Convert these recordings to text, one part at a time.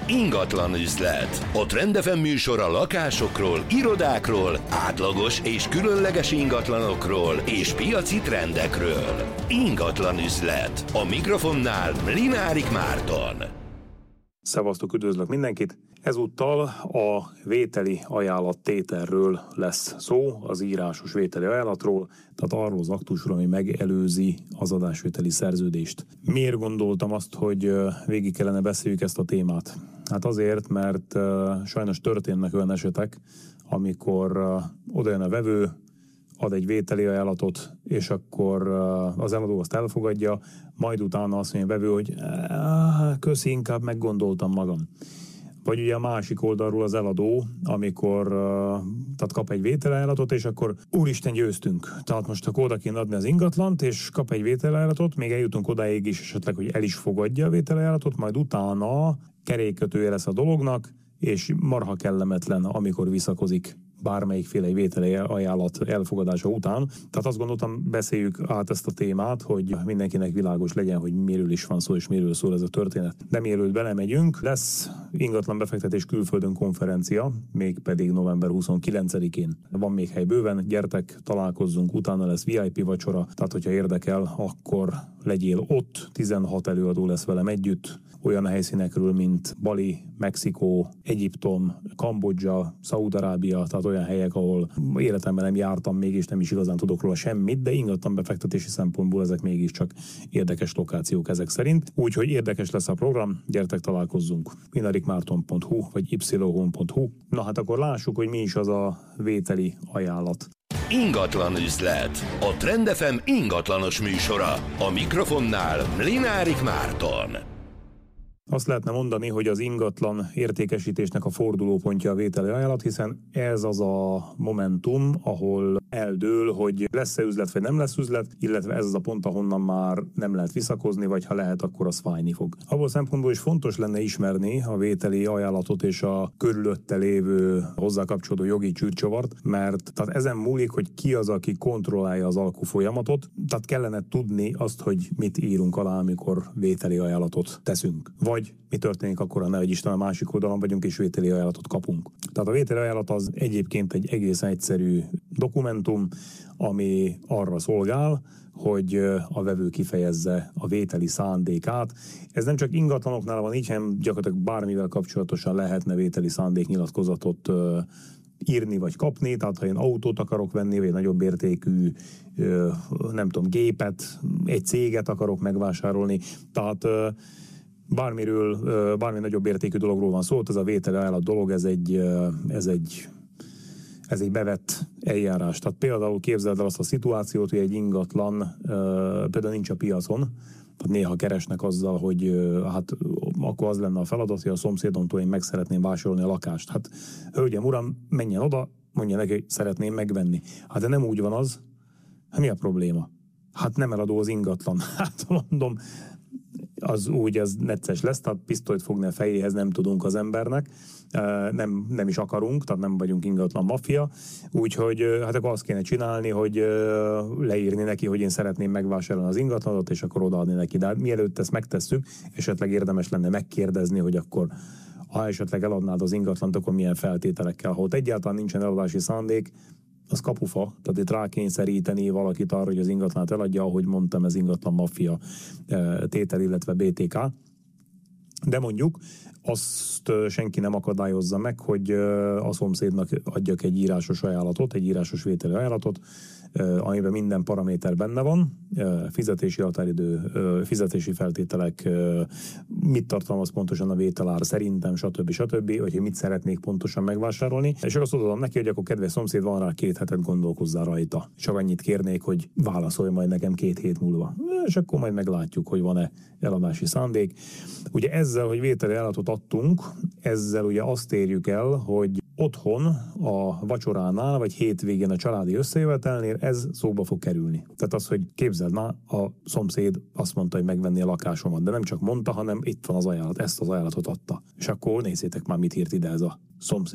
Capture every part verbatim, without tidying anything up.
Ingatlan üzlet. A Trend ef em műsora lakásokról, irodákról, átlagos és különleges ingatlanokról és piaci trendekről. Ingatlan üzlet. A mikrofonnál Mlinárik Márton. Szevasztok, üdvözlök mindenkit! Ezúttal a vételi ajánlattételről lesz szó, az írásos vételi ajánlatról, tehát arról az aktusról, ami megelőzi az adásvételi szerződést. Miért gondoltam azt, hogy végig kellene beszéljük ezt a témát? Hát azért, mert sajnos történnek olyan esetek, amikor odajön a vevő, ad egy vételi ajánlatot, és akkor az eladó azt elfogadja, majd utána azt mondja a vevő, hogy köszi, inkább meggondoltam magam. Vagy ugye a másik oldalról az eladó, amikor tehát kap egy vételajánlatot, és akkor úristen, győztünk. Tehát most akkor oda kéne adni az ingatlant, és kap egy vételajánlatot, még eljutunk odáig is esetleg, hogy el is fogadja a vételajánlatot, majd utána kerékkötője lesz a dolognak, és marha kellemetlen, amikor visszakozik bármelyikféle vételi ajánlat elfogadása után. Tehát azt gondoltam, beszéljük át ezt a témát, hogy mindenkinek világos legyen, hogy miről is van szó, és miről szól ez a történet. De mielőtt belemegyünk, lesz ingatlan befektetés külföldön konferencia, mégpedig november huszonkilencedikén. Van még hely bőven, gyertek, találkozzunk, utána lesz vé i pé vacsora, tehát hogyha érdekel, akkor legyél ott, tizenhat előadó lesz velem együtt, olyan helyszínekről, mint Bali, Mexikó, Egyiptom, Kambodzsa, Szaúd-Arábia, tehát olyan helyek, ahol életemben nem jártam még, és nem is igazán tudok róla semmit, de ingatlan befektetési szempontból ezek mégiscsak érdekes lokációk ezek szerint. Úgyhogy érdekes lesz a program, gyertek, találkozzunk. mlinarikmárton pont hu vagy yhome pont hu. Na hát akkor lássuk, hogy mi is az a vételi ajánlat. Ingatlan üzlet. A Trend ef em ingatlanos műsora. A mikrofonnál Mlinárik Márton. Azt lehetne mondani, hogy az ingatlan értékesítésnek a fordulópontja a vételi ajánlat, hiszen ez az a momentum, ahol eldől, hogy lesz-e üzlet, vagy nem lesz üzlet, illetve ez az a pont, ahonnan már nem lehet visszakozni, vagy ha lehet, akkor az fájni fog. Abból szempontból is fontos lenne ismerni a vételi ajánlatot és a körülötte lévő hozzá kapcsolódó jogi csűrcsavart, mert tehát ezen múlik, hogy ki az, aki kontrollálja az alkufolyamatot, tehát kellene tudni azt, hogy mit írunk alá, amikor vételi ajánlatot teszünk. Vagy mi történik akkor, ha nehogy Isten a másik oldalon vagyunk, és vételi ajánlatot kapunk. Tehát a vételi ajánlat az egyébként egy egészen egyszerű dokumentum, ami arra szolgál, hogy a vevő kifejezze a vételi szándékát. Ez nem csak ingatlanoknál van így, hanem gyakorlatilag bármivel kapcsolatosan lehetne vételi szándéknyilatkozatot írni vagy kapni, tehát ha én autót akarok venni, vagy nagyobb értékű, nem tudom, gépet, egy céget akarok megvásárolni, tehát bármiről, bármi nagyobb értékű dologról van szó, ez a vételi ajánlat dolog, ez egy, ez egy, ez egy bevett eljárás. Tehát például képzeld el azt a szituációt, hogy egy ingatlan például nincs a piacon, tehát néha keresnek azzal, hogy hát akkor az lenne a feladat, hogy a szomszédomtól én meg szeretném vásárolni a lakást. Hát hölgyem, uram, menjen oda, mondja neki, hogy szeretném megvenni. Hát de nem úgy van az, hát mi a probléma? Hát nem eladó az ingatlan. Hát mondom, az úgy, ez necces lesz, tehát pisztolyt fogni a fejéhez nem tudunk az embernek, nem, nem is akarunk, tehát nem vagyunk ingatlan maffia, úgyhogy hát akkor azt kéne csinálni, hogy leírni neki, hogy én szeretném megvásárolni az ingatlanot, és akkor odaadni neki. De mielőtt ezt megtesszük, esetleg érdemes lenne megkérdezni, hogy akkor ha esetleg eladnád az ingatlant, akkor milyen feltételekkel. Ha ott egyáltalán nincsen eladási szándék, az kapufa, tehát itt rákényszeríteni valakit arra, hogy az ingatlant eladja, ahogy mondtam, ez ingatlan maffia tétel, illetve bé té ká. De mondjuk azt senki nem akadályozza meg, hogy a szomszédnak adjak egy írásos ajánlatot, egy írásos vételi ajánlatot, amiben minden paraméter benne van, fizetési határidő, fizetési feltételek, mit tartalmaz pontosan a vételár szerintem, stb. stb., hogy mit szeretnék pontosan megvásárolni, és azt adom neki, hogy akkor kedves szomszéd, van rá két hetet, gondolkozzál rajta. Csak annyit kérnék, hogy válaszolj majd nekem két hét múlva. És akkor majd meglátjuk, hogy van-e eladási szándék. Ugye ezzel, hogy vételi ajánlatot adtunk, ezzel ugye azt érjük el, hogy otthon a vacsoránál, vagy hétvégén a családi összejövetelnél ez szóba fog kerülni. Tehát az, hogy képzeld már, a szomszéd azt mondta, hogy megvenni a lakásomat, de nem csak mondta, hanem itt van az ajánlat, ezt az ajánlatot adta. És akkor nézzétek már, mit írt ide ez a szomszéd.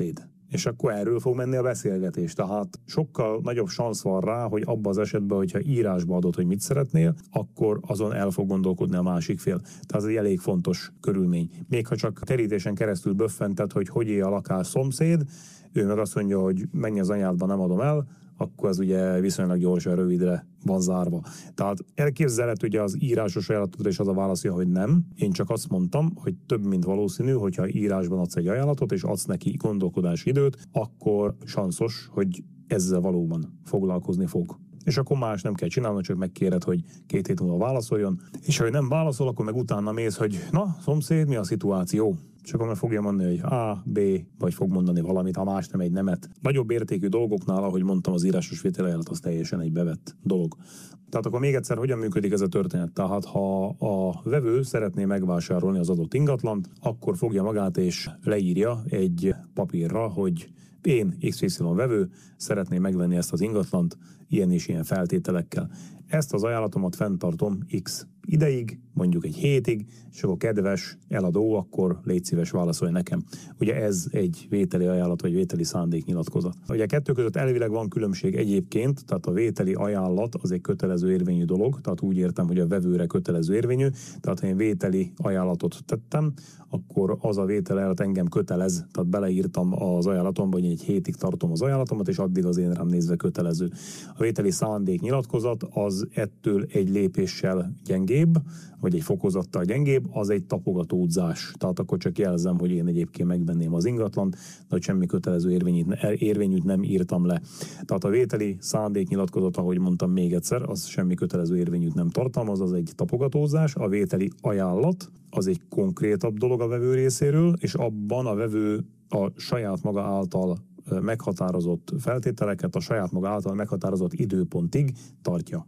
És akkor erről fog menni a beszélgetés. Tehát sokkal nagyobb szansz van rá, hogy abban az esetben, hogyha írásba adod, hogy mit szeretnél, akkor azon el fog gondolkodni a másik fél. Tehát ez egy elég fontos körülmény. Még ha csak terítésen keresztül böffented, hogy hogy él a lakás szomszéd, ő meg azt mondja, hogy menj az anyádba, nem adom el, akkor ez ugye viszonylag gyorsan, rövidre van zárva. Tehát elképzelhető ugye az írásos ajánlatot, és az a válaszja, hogy nem. Én csak azt mondtam, hogy több mint valószínű, hogyha írásban adsz egy ajánlatot, és adsz neki gondolkodási időt, akkor sanszos, hogy ezzel valóban foglalkozni fog. És akkor más nem kell csinálni, csak megkéred, hogy két hét múlva válaszoljon. És ha ő nem válaszol, akkor meg utána mész, hogy na, szomszéd, mi a szituáció? És akkor meg fogja mondani, hogy A, B, vagy fog mondani valamit, ha más nem egy nemet. Nagyobb értékű dolgoknál, ahogy mondtam, az írásos vételajánlat az teljesen egy bevett dolog. Tehát akkor még egyszer, hogyan működik ez a történet? Tehát ha a vevő szeretné megvásárolni az adott ingatlant, akkor fogja magát és leírja egy papírra, hogy én iksz ipszilon vevő szeretném megvenni ezt az ingatlant ilyen és ilyen feltételekkel. Ezt az ajánlatomat fenntartom X ideig, mondjuk egy hétig, és akkor kedves eladó, akkor légy szíves, válaszolj nekem. Ugye ez egy vételi ajánlat, vagy vételi szándéknyilatkozat. Ugye a kettő között elvileg van különbség egyébként, tehát a vételi ajánlat az egy kötelező érvényű dolog, tehát úgy értem, hogy a vevőre kötelező érvényű, tehát ha én vételi ajánlatot tettem, akkor az a vételi ajánlat engem kötelez, tehát beleírtam az ajánlatomba, hogy egy hétig tartom az ajánlatomat, és addig az én rám nézve kötelező. A vételi szándéknyilatkozat az ettől egy lépéssel gyengébb, vagy egy fokozattal gyengébb, az egy tapogatódzás. Tehát akkor csak jelzem, hogy én egyébként megvenném az ingatlant, de hogy semmi kötelező érvényűt, érvényűt nem írtam le. Tehát a vételi szándéknyilatkozat, ahogy mondtam még egyszer, az semmi kötelező érvényűt nem tartalmaz, az egy tapogatózás. A vételi ajánlat az egy konkrétabb dolog a vevő részéről, és abban a vevő a saját maga által meghatározott feltételeket a saját maga által meghatározott időpontig tartja.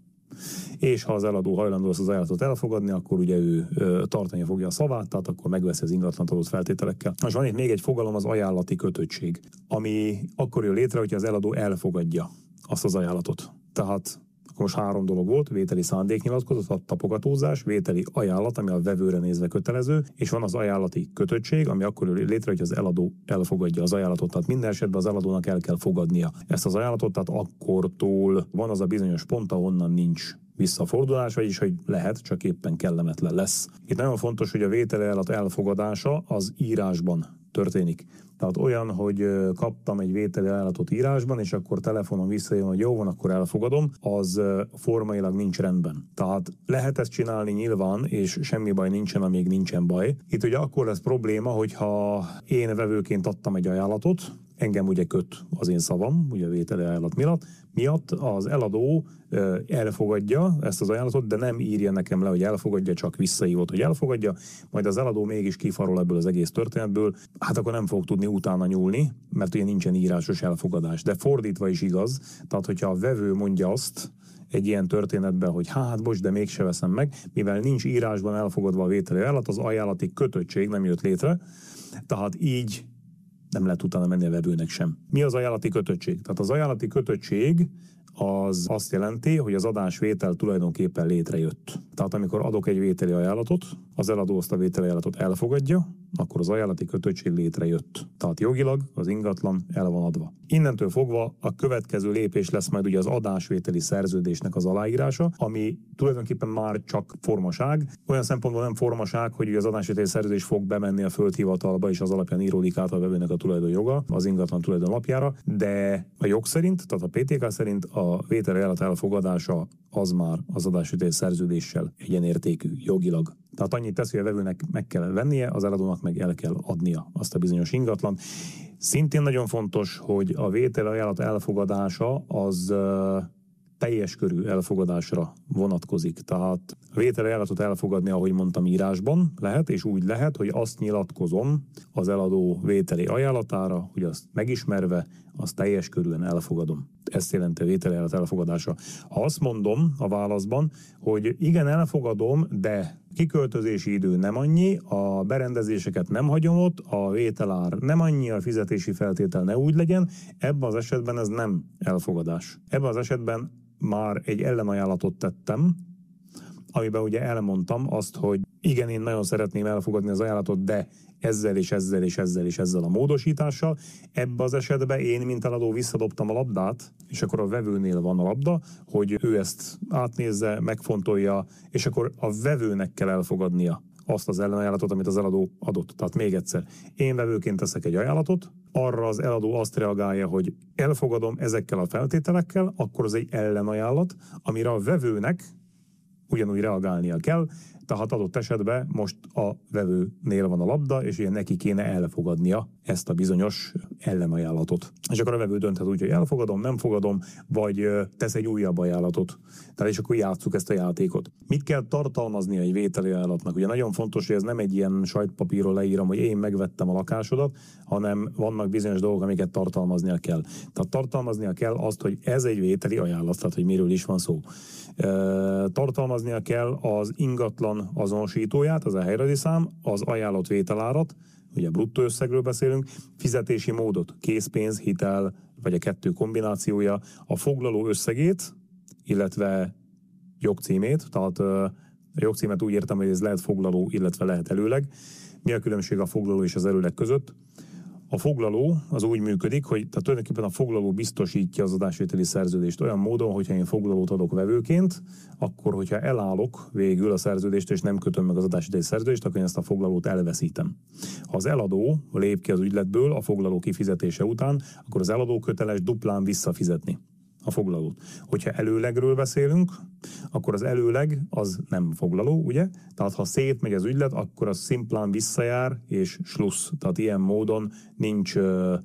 És ha az eladó hajlandó az ajánlatot elfogadni, akkor ugye ő ö, tartani fogja a szavát, tehát akkor megveszi az ingatlant adott feltételekkel. Most van itt még egy fogalom, az ajánlati kötöttség, ami akkor jön létre, hogyha az eladó elfogadja azt az ajánlatot. Tehát akkor most három dolog volt: vételi szándéknyilatkozat, tapogatózás, vételi ajánlat, ami a vevőre nézve kötelező, és van az ajánlati kötöttség, ami akkor jön létre, hogy az eladó elfogadja az ajánlatot. Tehát minden esetben az eladónak el kell fogadnia ezt az ajánlatot, tehát akkortól van az a bizonyos pont, ahonnan nincs visszafordulás, vagyis hogy lehet, csak éppen kellemetlen lesz. Itt nagyon fontos, hogy a vételi ajánlat elfogadása az írásban történik. Tehát olyan, hogy kaptam egy vételi ajánlatot írásban, és akkor telefonon visszajön, hogy jó van, akkor elfogadom, az formailag nincs rendben. Tehát lehet ezt csinálni nyilván, és semmi baj nincsen, amíg nincsen baj. Itt ugye akkor lesz probléma, hogyha én vevőként adtam egy ajánlatot, engem ugye köt az én szavam, ugye a vételi ajánlat miatt, miatt az eladó elfogadja ezt az ajánlatot, de nem írja nekem le, hogy elfogadja, csak visszahívott, hogy elfogadja, majd az eladó mégis kifarol ebből az egész történetből, hát akkor nem fog tudni utána nyúlni, mert ugye nincsen írásos elfogadás. De fordítva is igaz, tehát hogyha a vevő mondja azt egy ilyen történetben, hogy hát bocs, de mégse veszem meg, mivel nincs írásban elfogadva a vételi ajánlat, az ajánlati kötöttség nem jött létre, tehát így nem lehet utána menni a vevőnek sem. Mi az ajánlati kötöttség? Tehát az ajánlati kötöttség az azt jelenti, hogy az adásvétel tulajdonképpen létrejött. Tehát amikor adok egy vételi ajánlatot, az eladó azt a vételi ajánlatot elfogadja, akkor az ajánlati kötöttség létrejött. Tehát jogilag az ingatlan el van adva. Innentől fogva a következő lépés lesz majd ugye az adásvételi szerződésnek az aláírása, ami tulajdonképpen már csak formaság. Olyan szempontból nem formaság, hogy ugye az adásvételi szerződés fog bemenni a földhivatalba, és az alapján íródik át a vevőnek a tulajdonjoga az ingatlan tulajdonlapjára, de a jog szerint, tehát a pé té ká szerint a vételi ajánlat elfogadása az már az adásvételi szerződéssel egyenértékű jogilag. Tehát annyit tesz, hogy a vevőnek meg kell vennie, az eladónak meg el kell adnia azt a bizonyos ingatlan. Szintén nagyon fontos, hogy a vételi ajánlat elfogadása az uh, teljes körű elfogadásra vonatkozik. Tehát a vételi ajánlatot elfogadni, ahogy mondtam, írásban lehet, és úgy lehet, hogy azt nyilatkozom az eladó vételi ajánlatára, hogy azt megismerve, azt teljes körűen elfogadom. Ezt jelenti a vételi ajánlat elfogadása. Ha azt mondom a válaszban, hogy igen, elfogadom, de kiköltözési idő nem annyi, a berendezéseket nem hagyom ott, a vételár nem annyi, a fizetési feltétel ne úgy legyen, ebben az esetben ez nem elfogadás. Ebben az esetben már egy ellenajánlatot tettem, amiben ugye elmondtam azt, hogy igen, én nagyon szeretném elfogadni az ajánlatot, de ezzel és ezzel és ezzel és ezzel a módosítással. Ebben az esetben én, mint eladó visszadobtam a labdát, és akkor a vevőnél van a labda, hogy ő ezt átnézze, megfontolja, és akkor a vevőnek kell elfogadnia azt az ellenajánlatot, amit az eladó adott. Tehát még egyszer, én vevőként teszek egy ajánlatot, arra az eladó azt reagálja, hogy elfogadom ezekkel a feltételekkel, akkor az egy ellenajánlat, amire a vevőnek ugyanúgy reagálnia kell, tehát adott esetben most a vevőnél van a labda, és ugye neki kéne elfogadnia ezt a bizonyos ellenajánlatot. És akkor a vevő dönthet úgy, hogy elfogadom, nem fogadom, vagy tesz egy újabb ajánlatot. Tehát és akkor játsszuk ezt a játékot. Mit kell tartalmaznia egy vételi ajánlatnak? Ugye nagyon fontos, hogy ez nem egy ilyen sajtpapíron leírom, hogy én megvettem a lakásodat, hanem vannak bizonyos dolgok, amiket tartalmaznia kell. Tehát tartalmaznia kell azt, hogy ez egy vételi ajánlat, tehát hogy miről is van szó. Tartalmaznia kell az ingatlan azonosítóját, az a helyrajzi szám, az ajánlott vételárat, ugye bruttó összegről beszélünk, fizetési módot, készpénz, hitel, vagy a kettő kombinációja, a foglaló összegét, illetve jogcímét, tehát a jogcímet úgy értem, hogy ez lehet foglaló, illetve lehet előleg. Mi a különbség a foglaló és az előleg között? A foglaló az úgy működik, hogy tehát tulajdonképpen a foglaló biztosítja az adásvételi szerződést olyan módon, hogyha én foglalót adok vevőként, akkor hogyha elállok végül a szerződést és nem kötöm meg az adásvételi szerződést, akkor én ezt a foglalót elveszítem. Ha az eladó lép ki az ügyletből a foglaló kifizetése után, akkor az eladó köteles duplán visszafizetni a foglalót. Hogyha előlegről beszélünk, akkor az előleg az nem foglaló, ugye? Tehát ha szétmegy az ügylet, akkor az szimplán visszajár és slussz. Tehát ilyen módon nincs uh,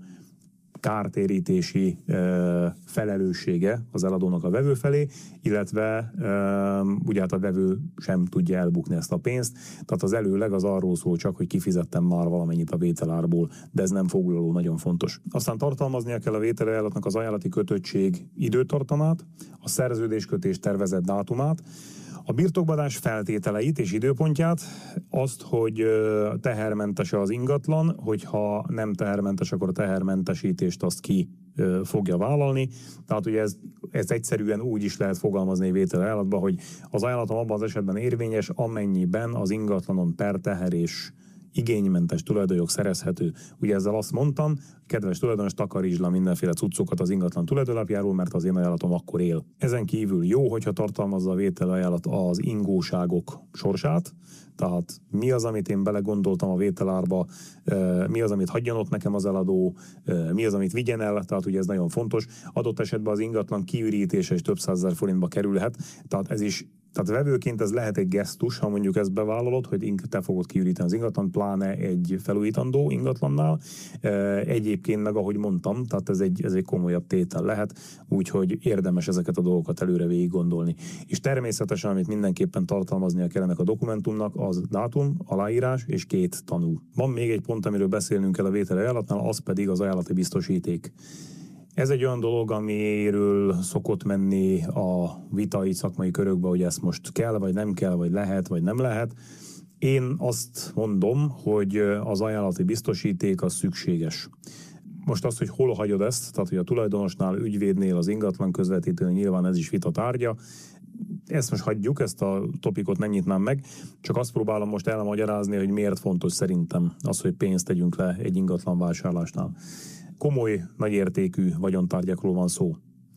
kártérítési uh, felelőssége az eladónak a vevő felé, illetve uh, ugye hát a vevő sem tudja elbukni ezt a pénzt. Tehát az előleg az arról szól csak, hogy kifizettem már valamennyit a vételárból, de ez nem foglaló, nagyon fontos. Aztán tartalmaznia kell a vételi ajánlatnak az ajánlati kötöttség időtartamát, a szerződéskötés tervezett dátumát, a birtokbadás feltételeit és időpontját, azt, hogy tehermentes az ingatlan, hogyha nem tehermentes, akkor a tehermentesítést azt ki fogja vállalni. Tehát ugye ez, ez egyszerűen úgy is lehet fogalmazni vételi ajánlatban, hogy az ajánlatom abban az esetben érvényes, amennyiben az ingatlanon per teher és igénymentes tulajdonjog szerezhető. Ugye ezzel azt mondtam, kedves tulajdonos, takarítsd le mindenféle cuccokat az ingatlan tulajdonlapjáról, mert az én ajánlatom akkor él. Ezen kívül jó, hogyha tartalmazza a vételi ajánlat az ingóságok sorsát, tehát mi az, amit én belegondoltam a vételárba, mi az, amit hagyjon ott nekem az eladó, mi az, amit vigyen el, tehát ugye ez nagyon fontos. Adott esetben az ingatlan kiürítése is több százezer forintba kerülhet, tehát ez is Tehát vevőként ez lehet egy gesztus, ha mondjuk ezt bevállalod, hogy te fogod kiüríteni az ingatlan, pláne egy felújítandó ingatlannál. Egyébként meg, ahogy mondtam, tehát ez egy, ez egy komolyabb tétel lehet, úgyhogy érdemes ezeket a dolgokat előre végig gondolni. És természetesen, amit mindenképpen tartalmaznia kell ennek a dokumentumnak, az dátum, aláírás és két tanú. Van még egy pont, amiről beszélnünk kell a vételi ajánlatnál, az pedig az ajánlati biztosíték. Ez egy olyan dolog, amiről szokott menni a vitai szakmai körökbe, hogy ezt most kell, vagy nem kell, vagy lehet, vagy nem lehet. Én azt mondom, hogy az ajánlati biztosíték az szükséges. Most azt, hogy hol hagyod ezt, tehát hogy a tulajdonosnál, ügyvédnél, az ingatlan közvetítőnél, nyilván ez is vita tárgya. Ezt most hagyjuk, ezt a topikot nem nyitnám meg, csak azt próbálom most elmagyarázni, hogy miért fontos szerintem az, hogy pénzt tegyünk le egy ingatlan vásárlásnál. Komoly, nagyértékű vagyontárgyakról van szó.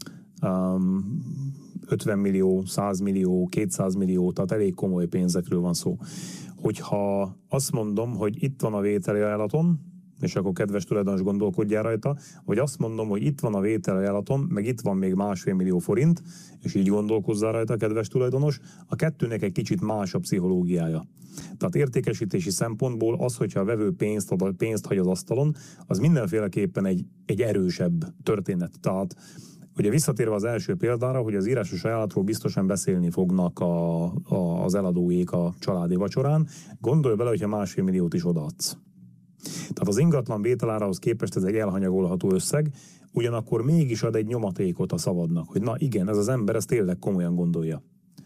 Um, ötven millió, száz millió, kétszáz millió, tehát elég komoly pénzekről van szó. Hogyha azt mondom, hogy itt van a vételi ajánlatom, és akkor kedves tulajdonos gondolkodjál rajta, vagy azt mondom, hogy itt van a vételi ajánlatom, meg itt van még másfél millió forint, és így gondolkozzál rajta, kedves tulajdonos, a kettőnek egy kicsit más a pszichológiája. Tehát értékesítési szempontból az, hogyha a vevő pénzt, ad, pénzt hagy az asztalon, az mindenféleképpen egy, egy erősebb történet. Tehát ugye visszatérve az első példára, hogy az írásos ajánlatról biztosan beszélni fognak a, a, az eladóék a családi vacsorán, gondolj bele, hogyha másfél milliót is odaadsz. Tehát az ingatlan vételárához képest ez egy elhanyagolható összeg, ugyanakkor mégis ad egy nyomatékot a szavadnak, hogy na igen, ez az ember ezt tényleg komolyan gondolja.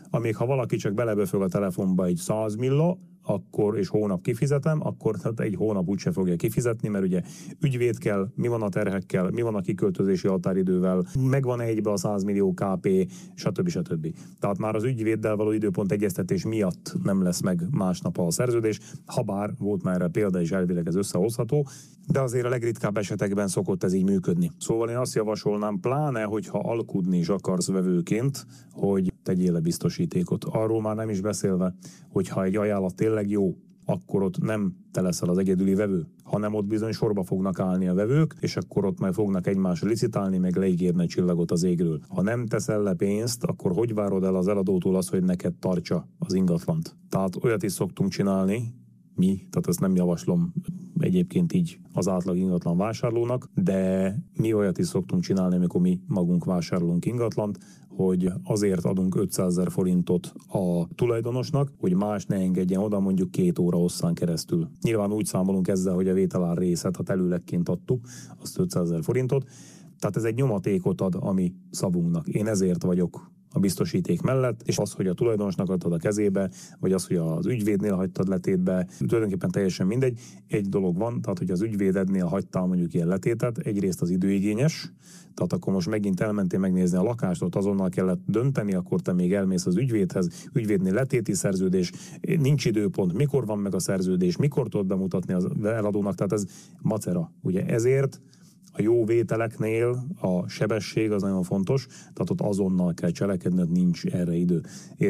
amíg ha valaki csak beleböfög a telefonba egy száz milla, akkor, és hónap kifizetem, akkor tehát egy hónap úgyse fogja kifizetni, mert ugye ügyvéd kell, mi van a terhekkel, mi van a kiköltözési határidővel, megvan egybe a száz millió ká pé, stb. stb. Tehát már az ügyvéddel való időpont egyeztetés miatt nem lesz meg másnap a szerződés, habár volt már erre példa, és elvileg ez összehozható, de azért a legritkább esetekben szokott ez így működni. Szóval én azt javasolnám, pláne, hogyha alkudni is akarsz vevőként, hogy tegyél le biztosítékot. Arról már nem is beszélve, hogyha egy ajánlat tényleg jó, akkor ott nem te leszel az egyedüli vevő, hanem ott bizony sorba fognak állni a vevők, és akkor ott majd fognak egymásra licitálni, meg leígérni egy csillagot az égről. Ha nem teszel le pénzt, akkor hogy várod el az eladótól azt, hogy neked tartsa az ingatlant? Tehát olyat is szoktunk csinálni, mi, tehát ezt nem javaslom egyébként így az átlag ingatlan vásárlónak, de mi olyat is szoktunk csinálni, amikor mi magunk vásárolunk ingatlant, hogy azért adunk ötszázezer forintot a tulajdonosnak, hogy más ne engedjen oda mondjuk két óra hosszán keresztül. Nyilván úgy számolunk ezzel, hogy a vételár részet, ha előlegként adtuk, azt ötszázezer forintot. Tehát ez egy nyomatékot ad a mi szavunknak. Én ezért vagyok a biztosíték mellett, és az, hogy a tulajdonosnak adtad a kezébe, vagy az, hogy az ügyvédnél hagytad letétbe, tulajdonképpen teljesen mindegy. Egy dolog van, tehát hogy az ügyvédednél hagytál mondjuk ilyen letétet, egyrészt az időigényes, tehát akkor most megint elmentél megnézni a lakást, ott azonnal kellett dönteni, akkor te még elmész az ügyvédhez, ügyvédnél letéti szerződés, nincs időpont, mikor van meg a szerződés, mikor tudod bemutatni az eladónak, tehát ez macera. Ugye ezért a jó vételeknél a sebesség az nagyon fontos, tehát ott azonnal kell cselekedni, nincs erre idő.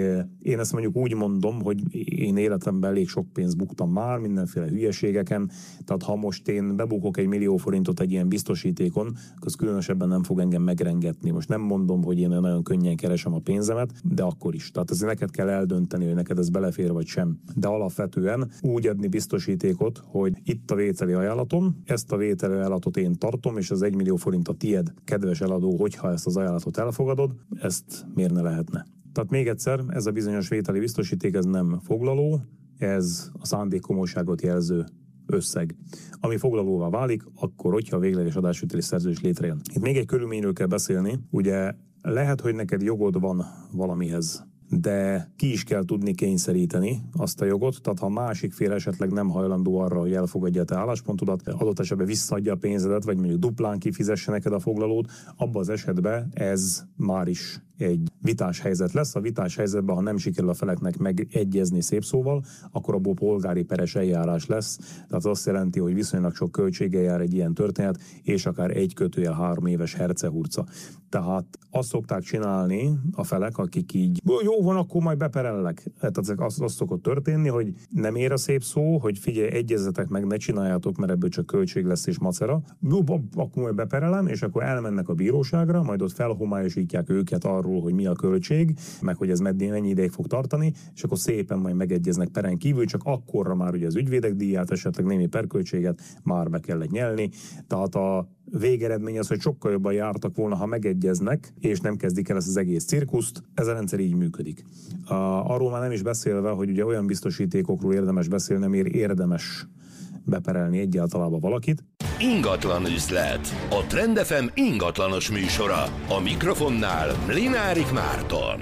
Én ezt mondjuk úgy mondom, hogy én életemben elég sok pénzt buktam már, mindenféle hülyeségeken, tehát ha most én bebukok egy millió forintot egy ilyen biztosítékon, az különösebben nem fog engem megrengetni. Most nem mondom, hogy én nagyon könnyen keresem a pénzemet, de akkor is. Tehát ez neked kell eldönteni, hogy neked ez belefér vagy sem. De alapvetően úgy adni biztosítékot, hogy itt a vételi ajánlatom, ezt a vételi ajánlatot én tartom, és az egy millió forint a tied, kedves eladó, hogyha ezt az ajánlatot elfogadod, ezt miért ne lehetne? Tehát még egyszer, ez a bizonyos vételi biztosíték, ez nem foglaló, ez a szándékkomolyságot jelző összeg. Ami foglalóvá válik, akkor, hogyha a végleges adásvételi szerződés létrejön. Itt még egy körülményről kell beszélni, ugye lehet, hogy neked jogod van valamihez, de ki is kell tudni kényszeríteni azt a jogot, tehát ha a másik fél esetleg nem hajlandó arra, hogy elfogadja a te álláspontodat, adott esetben visszaadja a pénzedet, vagy mondjuk duplán kifizesse neked a foglalót, abban az esetben ez már is egy vitás helyzet lesz. A vitás helyzetben, ha nem sikerül a feleknek megegyezni szép szóval, akkor abból polgári peres eljárás lesz. Tehát az azt jelenti, hogy viszonylag sok költséggel jár egy ilyen történet, és akár egy kötőjel három éves hercehurca. Tehát azt szokták csinálni a felek, akik így, jó van, akkor majd beperellek. Tehát az, az szokott történni, hogy nem ér a szép szó, hogy figyelj, egyezzetek meg, ne csináljátok, mert ebből csak költség lesz és macera. Jó, akkor majd beperelem, és akkor elmennek a bíróságra, majd ott felhomályosítják őket arról, hogy mi a költség, meg hogy ez mennyi ideig fog tartani, és akkor szépen majd megegyeznek peren kívül, csak akkorra már ugye az ügyvédek díját, esetleg némi perköltséget már be kellett nyelni. Tehát a végeredmény az, hogy sokkal jobban jártak volna, ha megegyeznek, és nem kezdik el ezt az egész cirkuszt. Ez a rendszer így működik. Uh, arról már nem is beszélve, hogy ugye olyan biztosítékokról érdemes beszélni, miért érdemes beperelni egyáltalában valakit. Ingatlan üzlet. A Trend ef em ingatlanos műsora. A mikrofonnál Mlinárik Márton.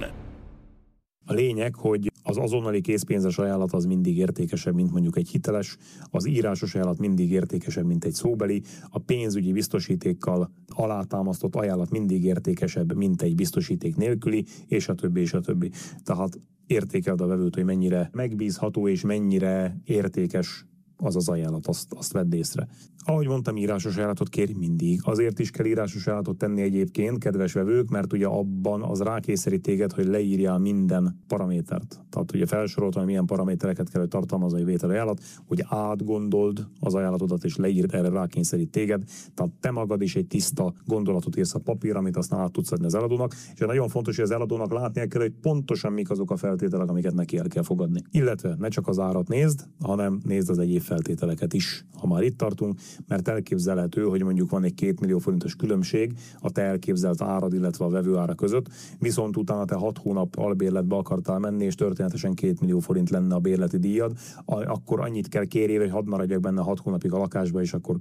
A lényeg, hogy az azonnali készpénzes ajánlat az mindig értékesebb, mint mondjuk egy hiteles, az írásos ajánlat mindig értékesebb, mint egy szóbeli, a pénzügyi biztosítékkal alátámasztott ajánlat mindig értékesebb, mint egy biztosíték nélküli, és a többi, és a többi. Tehát értékeld a vevőt, hogy mennyire megbízható és mennyire értékes az az ajánlat, azt, azt vedd észre. Ahogy mondtam, írásos ajánlatot kérj mindig. Azért is kell írásos ajánlatot tenni egyébként, kedves vevők, mert ugye abban az rákényszerít téged, hogy leírjál minden paramétert. Tehát ugye felsoroltam, hogy milyen paramétereket kell, hogy tartalmazza egy vételajánlat, hogy átgondold az ajánlatodat és leírd, erre rákényszerít téged. Tehát te magad is egy tiszta gondolatot írsz a papírra, amit aztán át tudsz adni az eladónak, és nagyon fontos, hogy az eladónak látnia kell, hogy pontosan mik azok a feltételek, amiket neki el kell fogadni. Illetve ne csak az árat nézd, hanem nézd az egyéb feltételeket is, ha már itt tartunk, mert elképzelhető, hogy mondjuk van egy két millió forintos különbség a te elképzelt árad, illetve a vevő ára között, viszont utána te hat hónap albérletbe akartál menni, és történetesen két millió forint lenne a bérleti díjad, akkor annyit kell kérjél, hogy hadd maradjak benne hat hónapig a lakásba, és akkor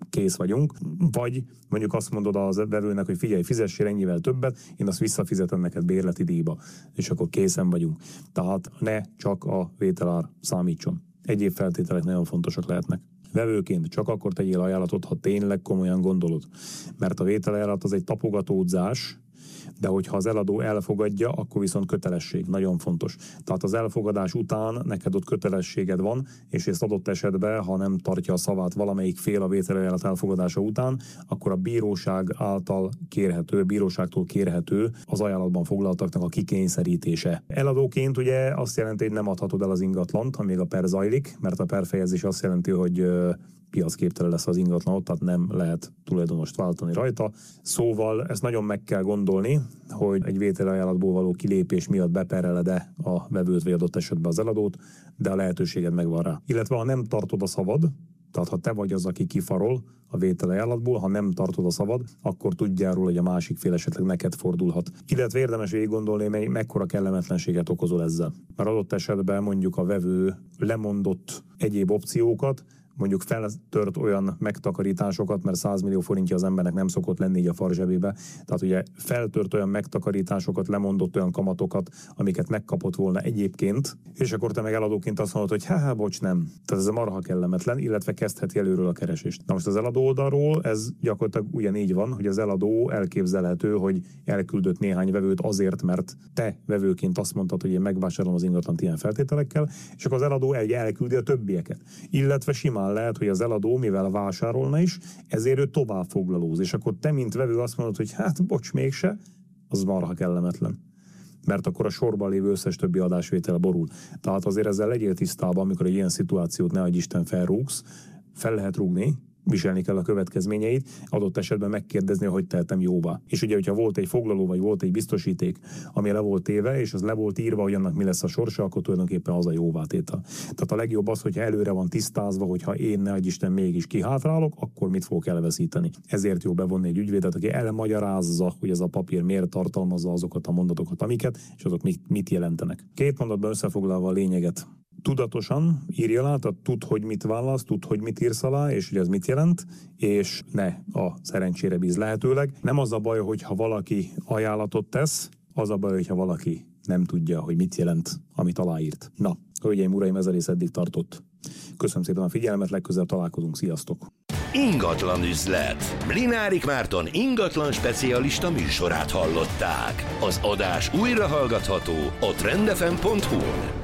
kész vagyunk, vagy mondjuk azt mondod az vevőnek, hogy figyelj, fizessél ennyivel többet, én azt visszafizetem neked bérleti díjba, és akkor készen vagyunk. Tehát ne csak a vételár számítson. Egyéb feltételek nagyon fontosak lehetnek. Vevőként csak akkor tegyél ajánlatot, ha tényleg komolyan gondolod. Mert a vételajánlat az egy tapogatódzás, de hogyha az eladó elfogadja, akkor viszont kötelesség. Nagyon fontos. Tehát az elfogadás után neked ott kötelességed van, és ezt adott esetben, ha nem tartja a szavát valamelyik fél a vételajánlat elfogadása után, akkor a bíróság által kérhető, bíróságtól kérhető az ajánlatban foglaltaknak a kikényszerítése. Eladóként ugye azt jelenti, hogy nem adhatod el az ingatlant, amíg a per zajlik, mert a perfejezés azt jelenti, hogy piacképtelen lesz az ingatlanot, tehát nem lehet tulajdonost váltani rajta. Szóval ezt nagyon meg kell gondolni, hogy egy vételajánlatból való kilépés miatt bepereled-e a vevőt, vagy adott esetben az eladót, de a lehetőséged megvan rá. Illetve ha nem tartod a szavad, tehát ha te vagy az, aki kifarol a vételajánlatból, ha nem tartod a szavad, akkor tudjál róla, hogy a másik fél esetleg neked fordulhat. Illetve érdemes végig gondolni, mely mekkora kellemetlenséget okozol ezzel. Mert adott esetben mondjuk a vevő lemondott egyéb opciókat, mondjuk feltört olyan megtakarításokat, mert száz millió forintja az embernek nem szokott lenni így a farzsebébe. Tehát ugye feltört olyan megtakarításokat, lemondott olyan kamatokat, amiket megkapott volna egyébként, és akkor te meg eladóként azt mondod, hogy há, bocs, nem. Tehát ez a marha kellemetlen, illetve kezdheti előről a keresést. Na most az eladó oldalról ez gyakorlatilag ugyanígy van, hogy az eladó elképzelhető, hogy elküldött néhány vevőt azért, mert te vevőként azt mondtad, hogy én megvásárolom az ingatlant ilyen feltételekkel, és akkor az eladó egy elküldi a többieket. Illetve simán lehet, hogy az eladó, mivel vásárolna is, ezért ő tovább foglalóz, és akkor te, mint vevő azt mondod, hogy hát bocs, mégse, az marha kellemetlen. Mert akkor a sorban lévő összes többi adásvétel borul. Tehát azért ezzel legyél tisztában, amikor egy ilyen szituációt ne adj Isten felrúgsz, fel lehet rúgni, viselni kell a következményeit, adott esetben megkérdezni, hogy tehetem jóvá. És ugye, hogyha volt egy foglaló, vagy volt egy biztosíték, ami le volt téve, és az le volt írva, hogy annak mi lesz a sorsa, akkor tulajdonképpen az a jóvátétel. Tehát a legjobb az, hogyha előre van tisztázva, hogyha én, ne adj Isten, mégis kihátrálok, akkor mit fogok elveszíteni. Ezért jó bevonni egy ügyvédet, aki elmagyarázza, hogy ez a papír miért tartalmazza azokat a mondatokat, amiket, és azok mit jelentenek. Két mondatban összefoglalva a lényeget. Tudatosan írja alá, tehát tudd, hogy mit válasz, tudd, hogy mit írsz alá, és hogy ez mit jelent, és ne a szerencsére bíz lehetőleg. Nem az a baj, hogyha valaki ajánlatot tesz, az a baj, hogyha valaki nem tudja, hogy mit jelent, amit aláírt. Na, hölgyeim, uraim, ez a rész eddig tartott. Köszönöm szépen a figyelmet, legközelebb találkozunk, sziasztok! Ingatlan üzlet. Mlinárik Márton ingatlan specialista műsorát hallották. Az adás újra hallgatható a trend f m pont hu-n.